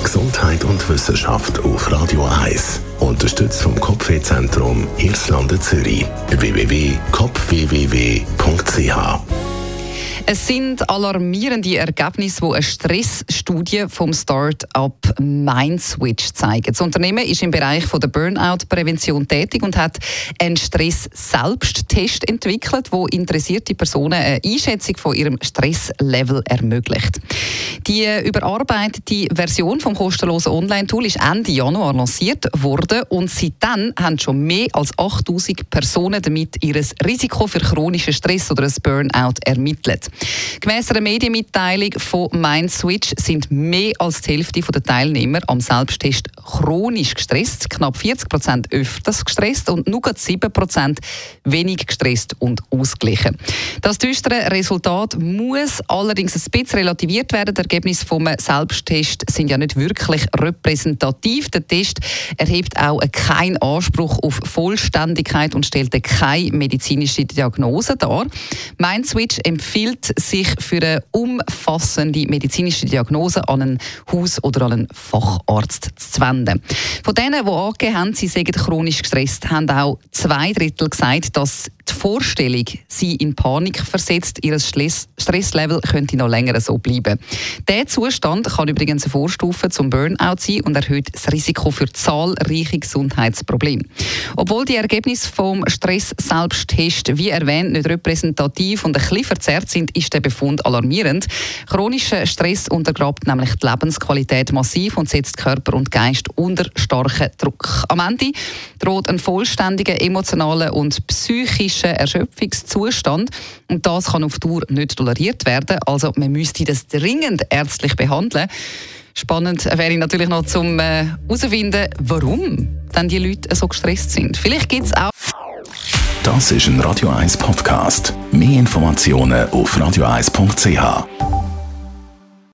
Gesundheit und Wissenschaft auf Radio 1. Unterstützt vom Kopfwehzentrum Irlande Zürich. www.kopfwww.ch. Es sind alarmierende Ergebnisse, die eine Stressstudie vom Start-up MindSwitch zeigt. Das Unternehmen ist im Bereich der Burnout-Prävention tätig und hat einen Stress-Selbsttest entwickelt, der interessierte Personen eine Einschätzung von ihrem Stresslevel ermöglicht. Die überarbeitete Version vom kostenlosen Online-Tool ist Ende Januar lanciert worden und seitdem haben schon mehr als 8000 Personen damit ihr Risiko für chronischen Stress oder ein Burnout ermittelt. Gemäss einer Medienmitteilung von MindSwitch sind mehr als die Hälfte der Teilnehmer am Selbsttest chronisch gestresst, knapp 40% öfters gestresst und nur 7% wenig gestresst und ausgeglichen. Das düstere Resultat muss allerdings ein bisschen relativiert werden. Die Ergebnisse vom Selbsttest sind ja nicht wirklich repräsentativ. Der Test erhebt auch keinen Anspruch auf Vollständigkeit und stellt keine medizinische Diagnose dar. MindSwitch empfiehlt sich für eine umfassende medizinische Diagnose an einen Haus- oder an einen Facharzt zu wenden. Von denen, die angegeben haben, sie seien chronisch gestresst, haben auch 2/3 gesagt, dass die Vorstellung sie in Panik versetzt, ihr Stresslevel könnte noch länger so bleiben. Dieser Zustand kann übrigens eine Vorstufe zum Burnout sein und erhöht das Risiko für zahlreiche Gesundheitsprobleme. Obwohl die Ergebnisse vom Stress-Selbsttest, wie erwähnt, nicht repräsentativ und ein bisschen verzerrt sind, ist der Befund alarmierend. Chronischer Stress untergrabt nämlich die Lebensqualität massiv und setzt Körper und Geist unter starken Druck. Am Ende droht ein vollständiger emotionaler und psychischer Erschöpfungszustand und das kann auf Dauer nicht toleriert werden. Also man müsste das dringend ärztlich behandeln. Spannend wäre natürlich noch zum herausfinden, warum dann die Leute so gestresst sind. Vielleicht gibt es auch... Das ist ein Radio 1 Podcast. Mehr Informationen auf radio1.ch.